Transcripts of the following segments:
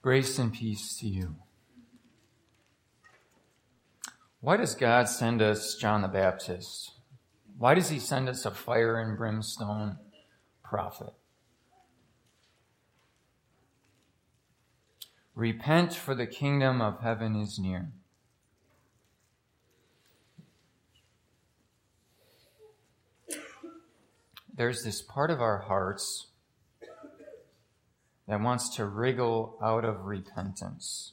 Grace and peace to you. Why does God send us John the Baptist? Why does he send us a fire and brimstone prophet? Repent, for the kingdom of heaven is near. There's this part of our hearts that wants to wriggle out of repentance.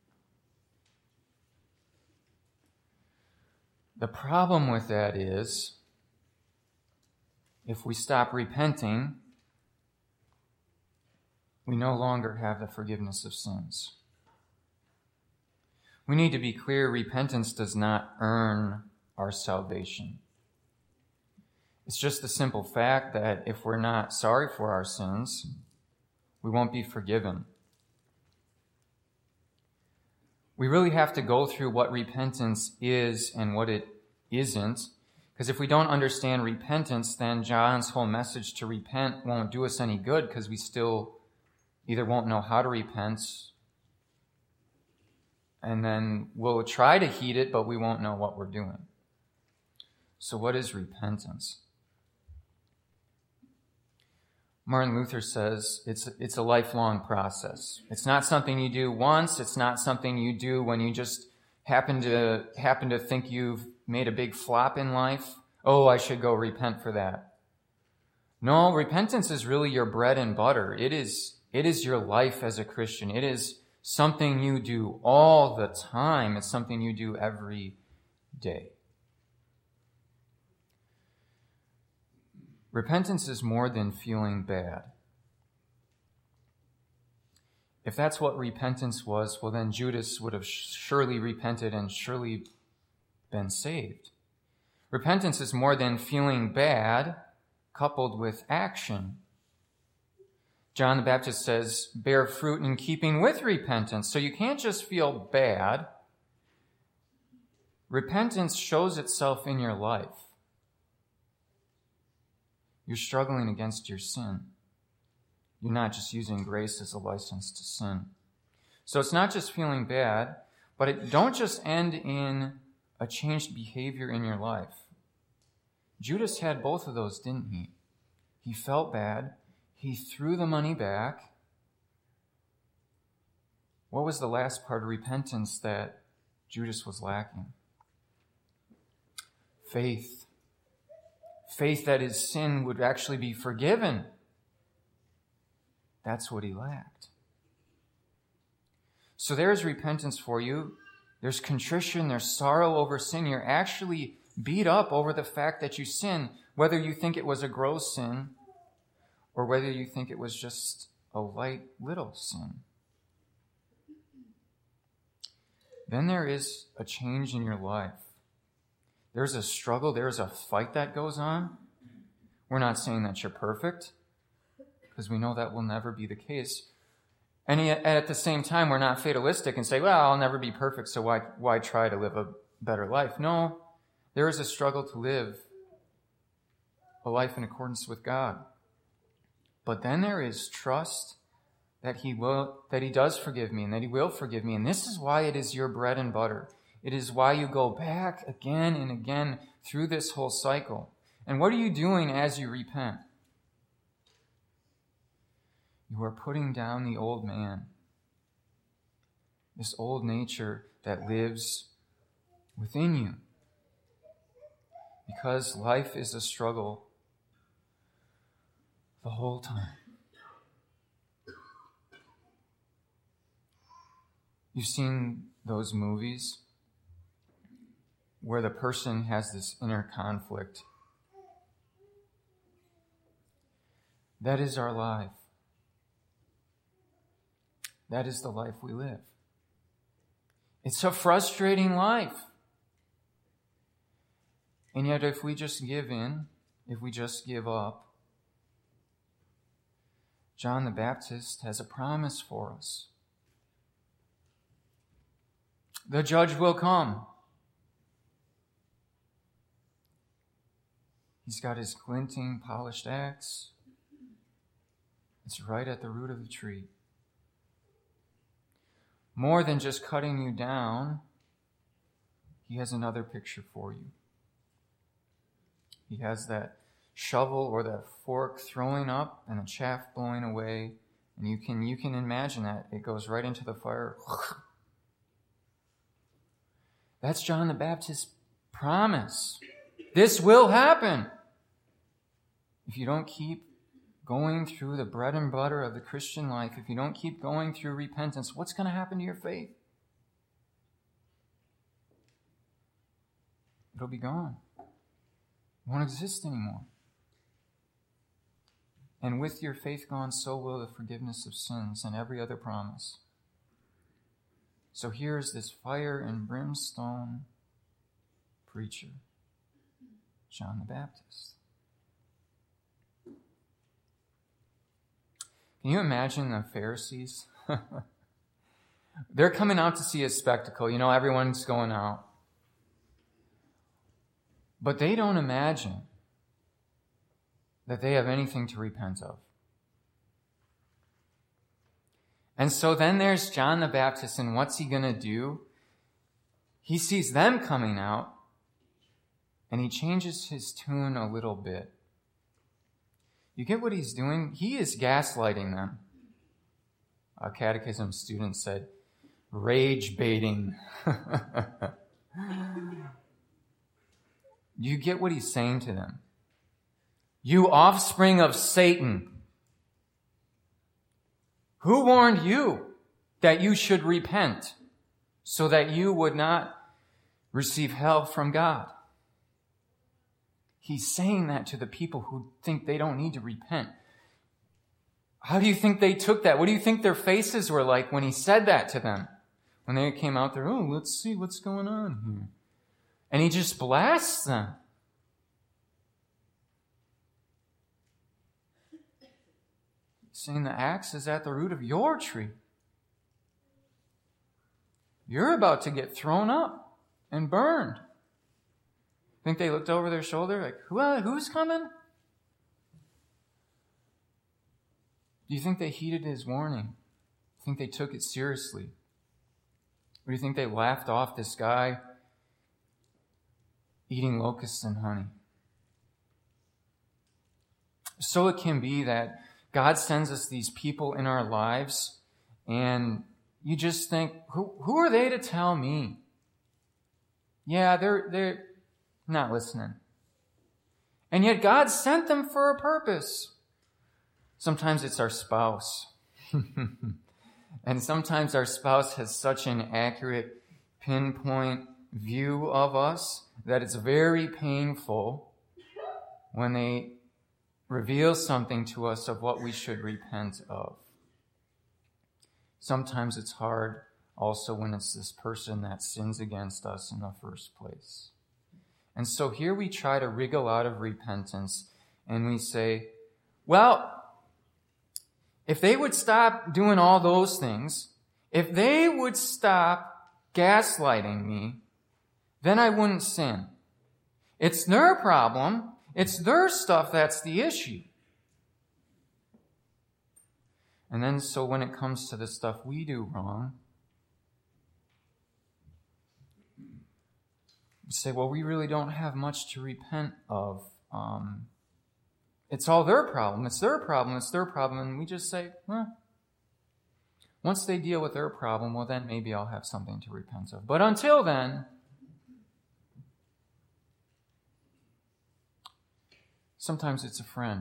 The problem with that is, if we stop repenting, we no longer have the forgiveness of sins. We need to be clear, repentance does not earn our salvation. It's just the simple fact that if we're not sorry for our sins, we won't be forgiven. We really have to go through what repentance is and what it isn't, because if we don't understand repentance, then John's whole message to repent won't do us any good, because we still either won't know how to repent, and then we'll try to heed it, but we won't know what we're doing. So what is repentance? Martin Luther says it's a lifelong process. It's not something you do once. It's not something you do when you just happen to think you've made a big flop in life. Oh, I should go repent for that. No, repentance is really your bread and butter. It is your life as a Christian. It is something you do all the time. It's something you do every day. Repentance is more than feeling bad. If that's what repentance was, well, then Judas would have surely repented and surely been saved. Repentance is more than feeling bad coupled with action. John the Baptist says, bear fruit in keeping with repentance. So you can't just feel bad. Repentance shows itself in your life. You're struggling against your sin. You're not just using grace as a license to sin. So it's not just feeling bad, but it don't just end in a changed behavior in your life. Judas had both of those, didn't he? He felt bad. He threw the money back. What was the last part of repentance that Judas was lacking? Faith. Faith that his sin would actually be forgiven. That's what he lacked. So there's repentance for you. There's contrition. There's sorrow over sin. You're actually beat up over the fact that you sin, whether you think it was a gross sin or whether you think it was just a light little sin. Then there is a change in your life. There's a struggle, there's a fight that goes on. We're not saying that you're perfect, because we know that will never be the case. And yet, at the same time, we're not fatalistic and say, well, I'll never be perfect, so why try to live a better life? No, there is a struggle to live a life in accordance with God. But then there is trust that he does forgive me and that he will forgive me. And this is why it is your bread and butter. It is why you go back again and again through this whole cycle. And what are you doing as you repent? You are putting down the old man, this old nature that lives within you. Because life is a struggle the whole time. You've seen those movies where the person has this inner conflict. That is our life. That is the life we live. It's a frustrating life. And yet if we just give in, if we just give up, John the Baptist has a promise for us. The judge will come. He's got his glinting, polished axe. It's right at the root of the tree. more than just cutting you down, he has another picture for you. He has that shovel or that fork throwing up and the chaff blowing away, and you can imagine that. It goes right into the fire. That's John the Baptist's promise. This will happen. If you don't keep going through the bread and butter of the Christian life, if you don't keep going through repentance, what's going to happen to your faith? It'll be gone. It won't exist anymore. And with your faith gone, so will the forgiveness of sins and every other promise. So here's this fire and brimstone preacher, John the Baptist. Can you imagine the Pharisees? They're coming out to see a spectacle. You know, everyone's going out. But they don't imagine that they have anything to repent of. And so then there's John the Baptist, and what's he going to do? He sees them coming out, and he changes his tune a little bit. You get what he's doing? He is gaslighting them. A catechism student said, rage baiting. You get what he's saying to them? You offspring of Satan. Who warned you that you should repent so that you would not receive hell from God? He's saying that to the people who think they don't need to repent. How do you think they took that? What do you think their faces were like when he said that to them? When they came out there, oh, let's see what's going on here. And he just blasts them. Saying the axe is at the root of your tree. You're about to get thrown up and burned. Think they looked over their shoulder like, who's coming? Do you think they heeded his warning? Do you think they took it seriously? Or do you think they laughed off this guy eating locusts and honey? So it can be that God sends us these people in our lives, and you just think, who are they to tell me? Yeah, they're not listening. And yet God sent them for a purpose. Sometimes it's our spouse. And sometimes our spouse has such an accurate, pinpoint view of us that it's very painful when they reveal something to us of what we should repent of. Sometimes it's hard also when it's this person that sins against us in the first place. And so here we try to wriggle out of repentance, and we say, well, if they would stop doing all those things, if they would stop gaslighting me, then I wouldn't sin. It's their problem. It's their stuff that's the issue. And then so when it comes to the stuff we do wrong, we say, well, we really don't have much to repent of. It's all their problem. It's their problem. It's their problem. And we just say, well, once they deal with their problem, well, then maybe I'll have something to repent of. But until then, sometimes it's a friend.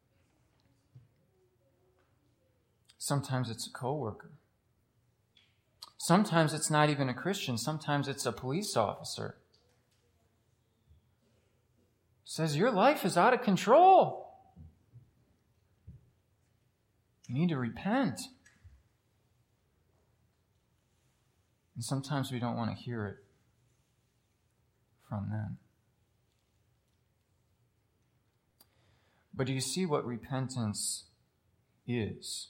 Sometimes it's a coworker. Sometimes it's not even a Christian. Sometimes it's a police officer. Says, your life is out of control. You need to repent. And sometimes we don't want to hear it from them. But do you see what repentance is?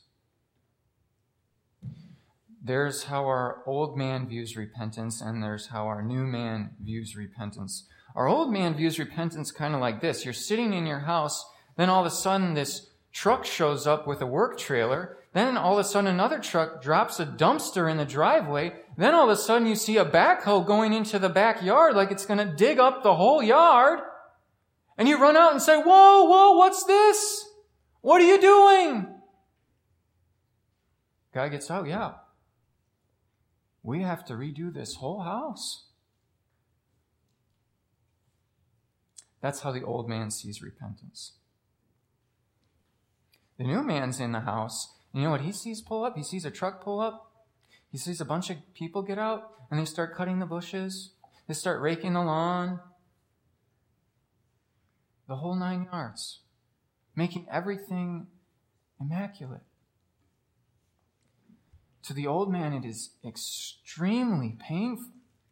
There's how our old man views repentance, and there's how our new man views repentance. Our old man views repentance kind of like this. You're sitting in your house, then all of a sudden this truck shows up with a work trailer. Then all of a sudden another truck drops a dumpster in the driveway. Then all of a sudden you see a backhoe going into the backyard like it's going to dig up the whole yard. And you run out and say, whoa, what's this? What are you doing? Guy gets out, yeah. We have to redo this whole house. That's how the old man sees repentance. The new man's in the house. You know what he sees pull up? He sees a truck pull up. He sees a bunch of people get out, and they start cutting the bushes. They start raking the lawn. The whole 9 yards. Making everything immaculate. To the old man, it is extremely painful.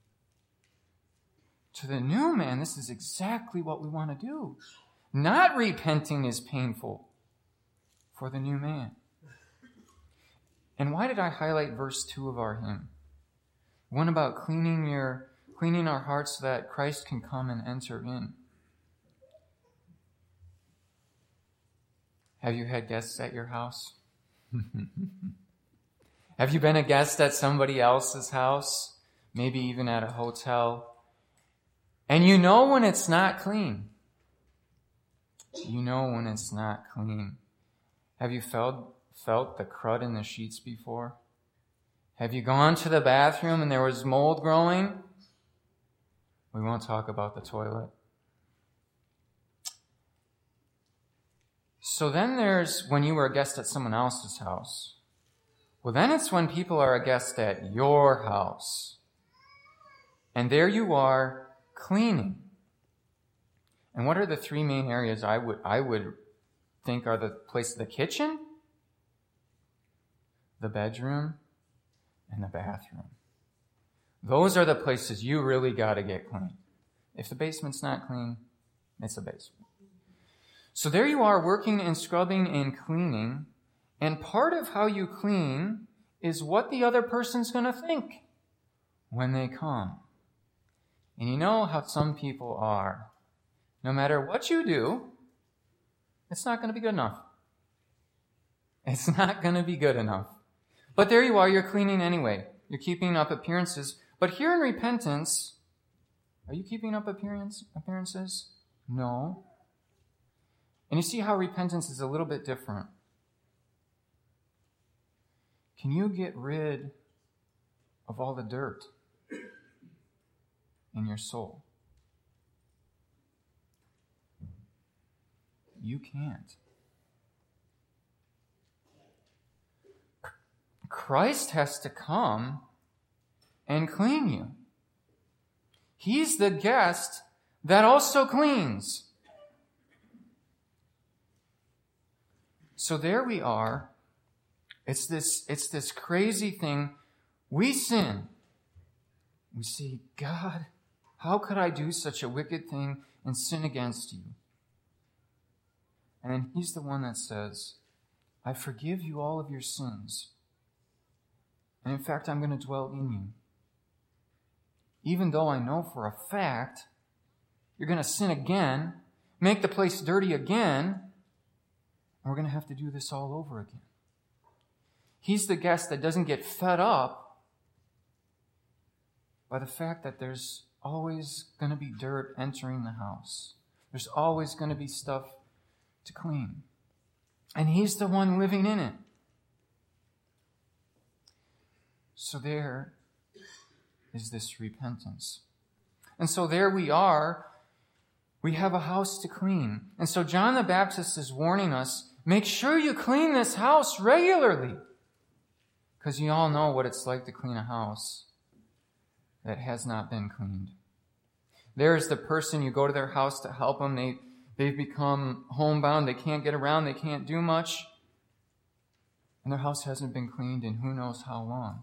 To the new man, this is exactly what we want to do. Not repenting is painful for the new man. And why did I highlight verse 2 of our hymn? One about cleaning our hearts so that Christ can come and enter in. Have you had guests at your house? Have you been a guest at somebody else's house? Maybe even at a hotel? And you know when it's not clean. You know when it's not clean. Have you felt the crud in the sheets before? Have you gone to the bathroom and there was mold growing? We won't talk about the toilet. So then there's when you were a guest at someone else's house. Well, then it's when people are a guest at your house. And there you are, cleaning. And what are the three main areas I would think are the place? The kitchen, the bedroom, and the bathroom. Those are the places you really got to get clean. If the basement's not clean, it's a basement. So there you are working and scrubbing and cleaning. And part of how you clean is what the other person's going to think when they come. And you know how some people are. No matter what you do, it's not going to be good enough. It's not going to be good enough. But there you are, you're cleaning anyway. You're keeping up appearances. But here in repentance, are you keeping up appearances? No. And you see how repentance is a little bit different. Can you get rid of all the dirt in your soul? You can't. Christ has to come and clean you. He's the guest that also cleans. So there we are. It's this crazy thing. We sin. We say, God, how could I do such a wicked thing and sin against you? And then he's the one that says, I forgive you all of your sins. And in fact, I'm going to dwell in you. Even though I know for a fact you're going to sin again, make the place dirty again, and we're going to have to do this all over again. He's the guest that doesn't get fed up by the fact that there's always going to be dirt entering the house. There's always going to be stuff to clean. And he's the one living in it. So there is this repentance. And so there we are. We have a house to clean. And so John the Baptist is warning us, make sure you clean this house regularly. Because you all know what it's like to clean a house that has not been cleaned. There's the person, you go to their house to help them. They've become homebound. They can't get around. They can't do much. And their house hasn't been cleaned in who knows how long.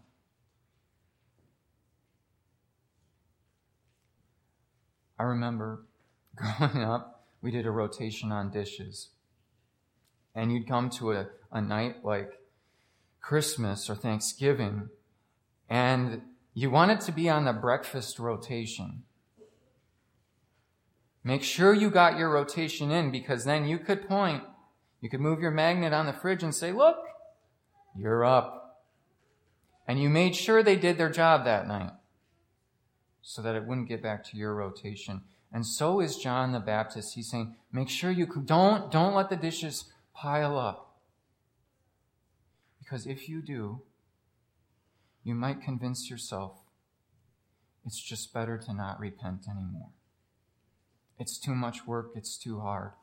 I remember growing up, we did a rotation on dishes. And you'd come to a night like Christmas or Thanksgiving, and you wanted to be on the breakfast rotation. Make sure you got your rotation in, because then you could point You could move your magnet on the fridge and say, look, you're up. And you made sure they did their job that night so that it wouldn't get back to your rotation. And so is John the Baptist. He's saying, make sure you don't let the dishes pile up. Because if you do, you might convince yourself it's just better to not repent anymore. It's too much work. It's too hard.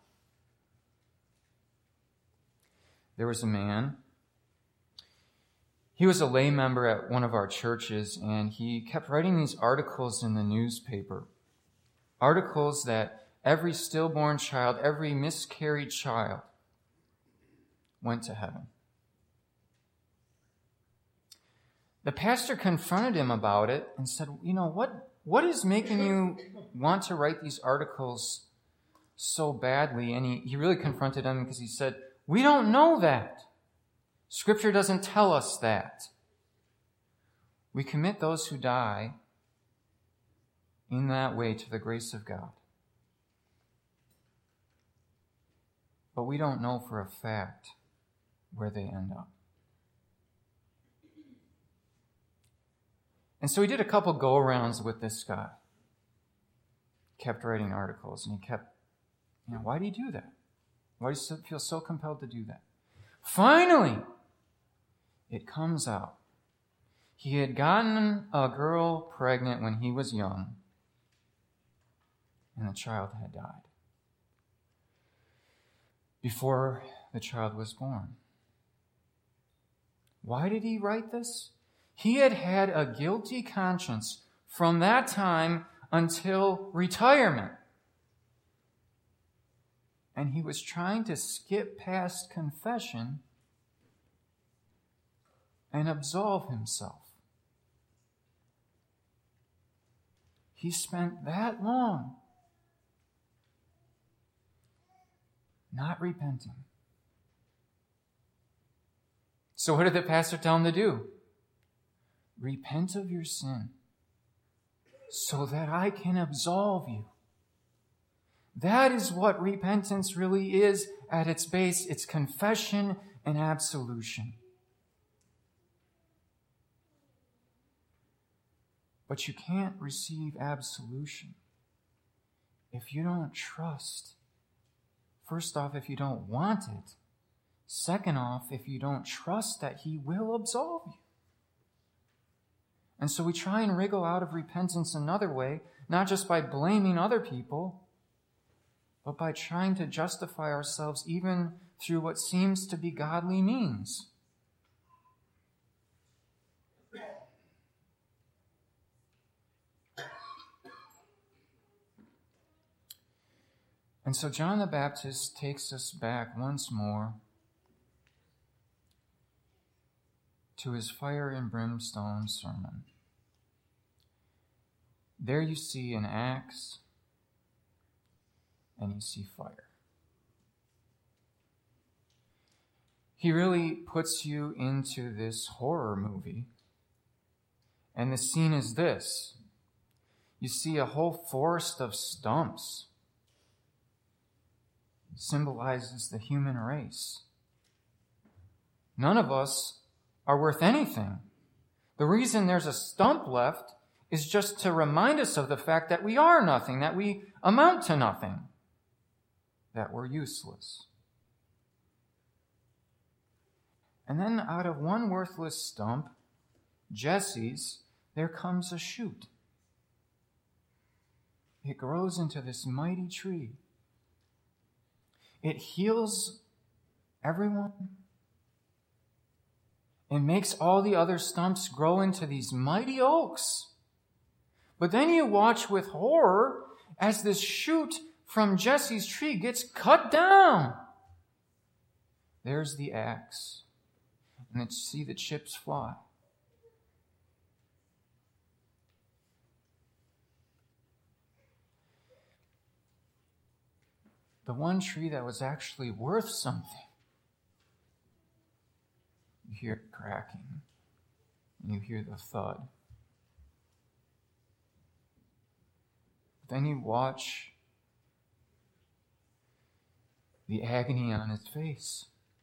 There was a man. He was a lay member at one of our churches, and he kept writing these articles in the newspaper. Articles that every stillborn child, every miscarried child went to heaven. The pastor confronted him about it and said, what is making you want to write these articles so badly? And he really confronted him because he said, we don't know that. Scripture doesn't tell us that. We commit those who die in that way to the grace of God. But we don't know for a fact where they end up. And so he did a couple go-arounds with this guy. Kept writing articles, and he kept, why do you do that? Why do you feel so compelled to do that? Finally, it comes out. He had gotten a girl pregnant when he was young, and the child had died before the child was born. Why did he write this? He had had a guilty conscience from that time until retirement. And he was trying to skip past confession and absolve himself. He spent that long not repenting. So what did the pastor tell him to do? Repent of your sin so that I can absolve you. That is what repentance really is at its base. It's confession and absolution. But you can't receive absolution if you don't trust. First off, if you don't want it. Second off, if you don't trust that He will absolve you. And so we try and wriggle out of repentance another way, not just by blaming other people, but by trying to justify ourselves even through what seems to be godly means. And so John the Baptist takes us back once more to his fire and brimstone sermon. There you see an axe and you see fire. He really puts you into this horror movie. And the scene is this. You see a whole forest of stumps. It symbolizes the human race. None of us are worth anything. The reason there's a stump left is just to remind us of the fact that we are nothing, that we amount to nothing, that we're useless. And then out of one worthless stump, Jesse's, there comes a shoot. It grows into this mighty tree. It heals everyone. It makes all the other stumps grow into these mighty oaks. But then you watch with horror as this shoot from Jesse's tree gets cut down. There's the axe. And then see the chips fly. The one tree that was actually worth something. You hear it cracking. And you hear the thud. Then you watch the agony on his face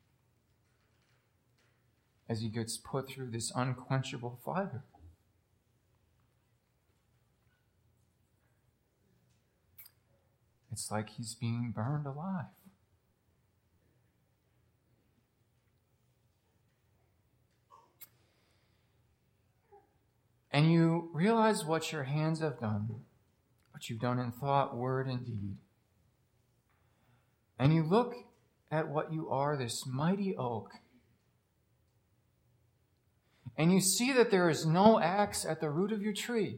as he gets put through this unquenchable fire. It's like he's being burned alive. And you realize what your hands have done, what you've done in thought, word, and deed. And you look at what you are, this mighty oak, and you see that there is no axe at the root of your tree.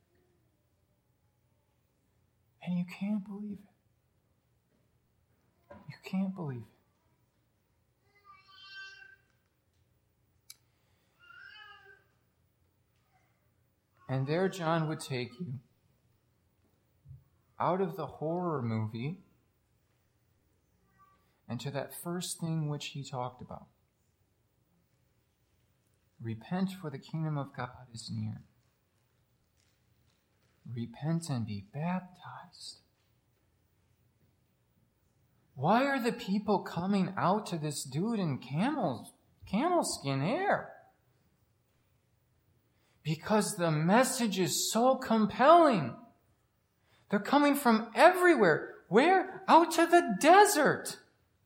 And you can't believe it. You can't believe it. And there John would take you out of the horror movie and to that first thing which he talked about. Repent, for the kingdom of God is near. Repent and be baptized. Why are the people coming out to this dude in camel skin hair? Because the message is so compelling. They're coming from everywhere. Where? Out to the desert.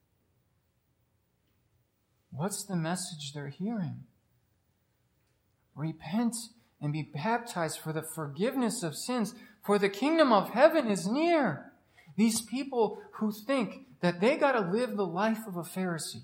What's the message they're hearing? Repent and be baptized for the forgiveness of sins, for the kingdom of heaven is near. These people who think that they got to live the life of a Pharisee,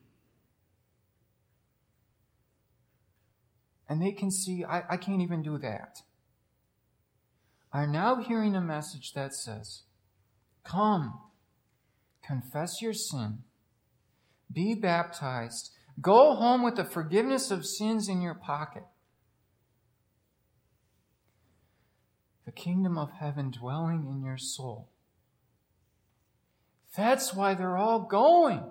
and they can see, I can't even do that, are now hearing a message that says, come, confess your sin, be baptized, go home with the forgiveness of sins in your pocket. The kingdom of heaven dwelling in your soul. That's why they're all going.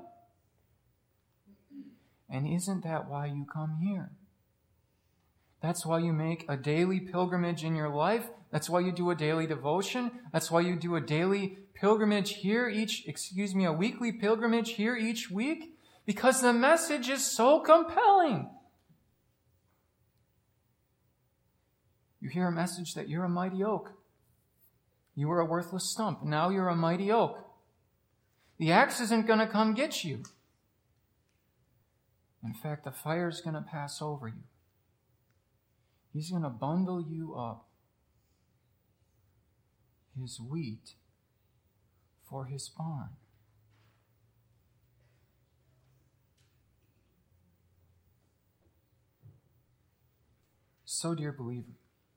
And isn't that why you come here? That's why you make a daily pilgrimage in your life. That's why you do a daily devotion. That's why you do a daily pilgrimage here a weekly pilgrimage here each week. Because the message is so compelling. You hear a message that you're a mighty oak. You were a worthless stump. Now you're a mighty oak. The axe isn't going to come get you. In fact, the fire's going to pass over you. He's going to bundle you up, his wheat for his barn. So, dear believer,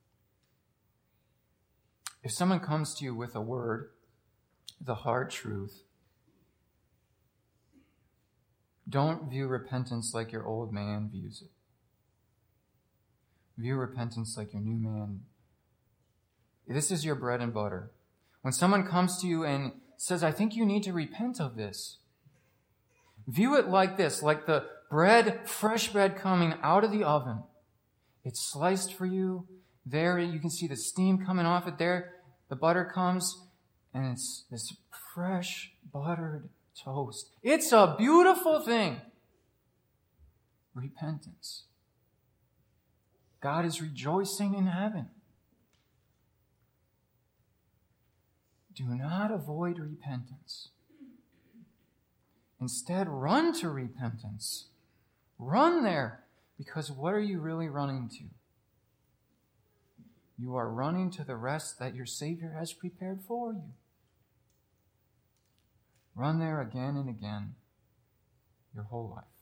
if someone comes to you with a word, the hard truth, don't view repentance like your old man views it. View repentance like your new man. This is your bread and butter. When someone comes to you and says, I think you need to repent of this, view it like this, like the bread, fresh bread coming out of the oven. It's sliced for you. There you can see the steam coming off it there. The butter comes, and it's this fresh buttered toast. It's a beautiful thing. Repentance. God is rejoicing in heaven. Do not avoid repentance. Instead, run to repentance. Run there. Because what are you really running to? You are running to the rest that your Savior has prepared for you. Run there again and again your whole life.